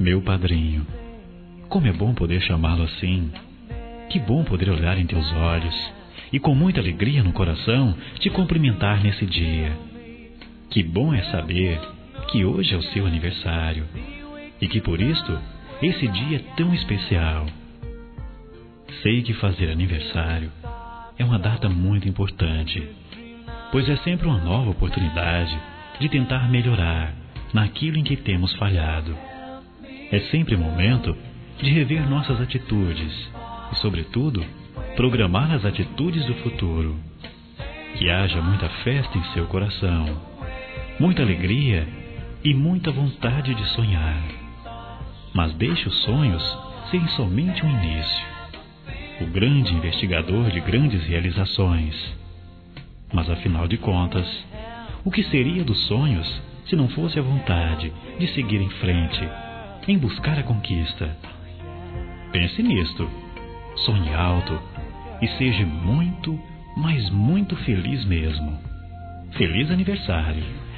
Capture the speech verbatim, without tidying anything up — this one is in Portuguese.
Meu padrinho, como é bom poder chamá-lo assim. Que bom poder olhar em teus olhos e com muita alegria no coração te cumprimentar nesse dia. Que bom é saber que hoje é o seu aniversário e que por isto esse dia é tão especial. Sei que fazer aniversário é uma data muito importante, pois é sempre uma nova oportunidade de tentar melhorar naquilo em que temos falhado. É sempre momento de rever nossas atitudes e, sobretudo, programar as atitudes do futuro. Que haja muita festa em seu coração, muita alegria e muita vontade de sonhar. Mas deixe os sonhos serem somente um início. O grande investigador de grandes realizações. Mas, afinal de contas, o que seria dos sonhos se não fosse a vontade de seguir em frente, em buscar a conquista? Pense nisto, sonhe alto e seja muito, mas muito feliz mesmo. Feliz aniversário!